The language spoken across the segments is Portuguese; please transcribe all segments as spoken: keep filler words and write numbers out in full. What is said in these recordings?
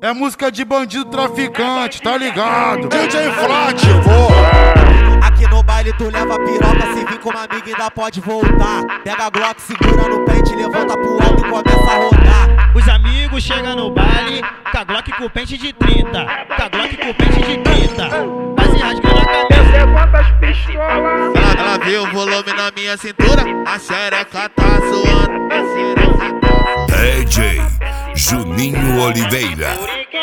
É música de bandido traficante, tá ligado? D J Flat, aqui no baile tu leva piroca, se vir com uma amiga ainda pode voltar. Pega a Glock, segura no pente, levanta pro alto e começa a rodar. Os amigos chegam no baile, com a Glock com pente de trinta, com a Glock com pente de trinta, quase rasgando a cabeça. Ela, ela vê o volume na minha cintura, a xereca tá zoando, a xereca tá zoando. D J Juninho Oliveira.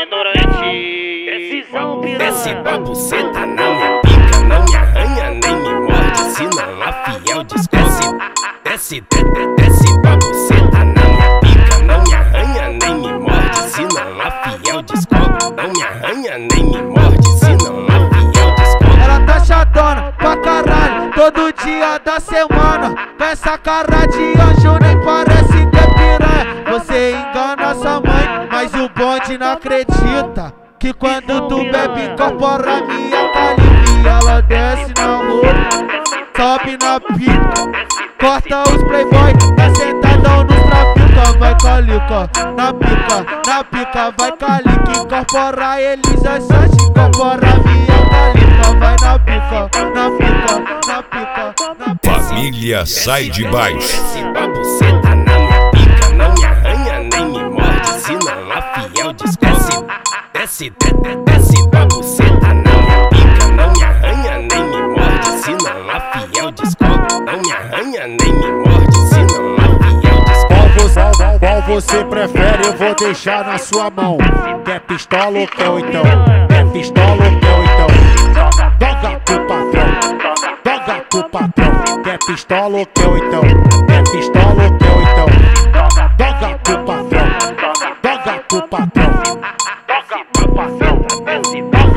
Desce pra buceta na minha pica, não me arranha nem me morde, se não a fiel desce. Desce, desce, desce pra buceta na minha pica, não me arranha nem me morde, se não a fiel descobre. Não me arranha nem me morde, se não a fiel descobre. Ela tá chatona pra caralho, todo dia da semana. Com essa cara de anjo nem parece ter piranha. Você engana sua mãe, mas o bonde não acredita que quando tu bebe incorpora minha calibre. Ela desce na rua, sobe na pica, corta os playboy, tá sentadão no trafica. Vai calica, na pica, na pica, vai calica. Incorpora Elisa Santos, incorpora minha calica. Vai na pica, na pica, na pica, na pica. Família sai de baixo. Desce pra buceta na minha pica, não me arranha nem me morde, se não a fiel descobre. Desce, desce, desce pra buceta na minha pica, não me arranha nem me morde, se não a fiel descobre. Não me arranha nem me morde, se não a fiel descobre. Qual você, qual você prefere? Eu vou deixar na sua mão. Quer pistola ou quer então? Quer pistola ou quer então? Toca pro patrão, toca pro patrão. Quer pistola ou quer então? Quer pistola ou quer então? Toca pro patrão, toca pro patrão. Toca pro patrão.